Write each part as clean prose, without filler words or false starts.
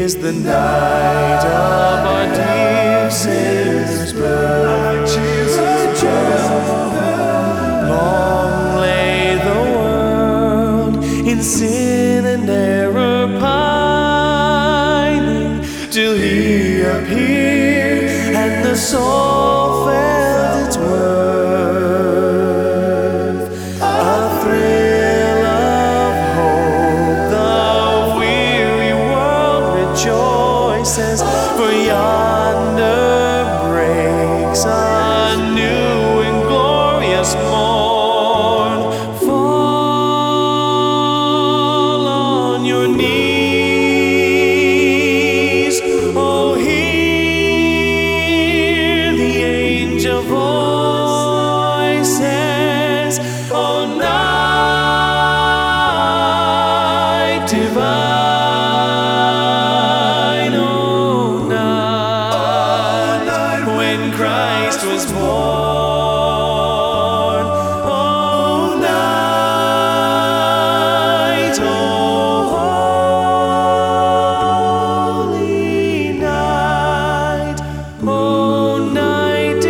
is the night of our dear Savior's birth. Long lay the world in sin and error pining, till He appeared and the soul felt its worth. A thrill of hope, the weary world rejoices, for yonder breaks a new and glorious morn. Fall on your knees, oh, hear the angel voices, oh, night divine, oh, night when Christ was born, oh, night, oh, holy night, oh, night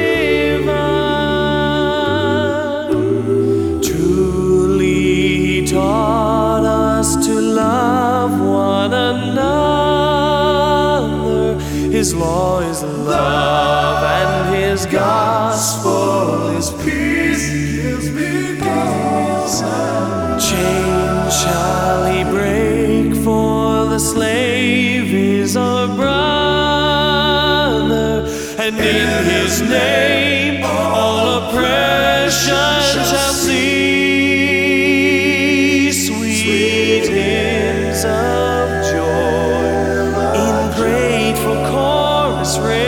divine. Truly taught us to love one another. His law is love and His gospel is peace. Chains shall He break, for the slave is our brother, and in His name all oppression shall cease. Sweet hymns of joy in grateful chorus raise.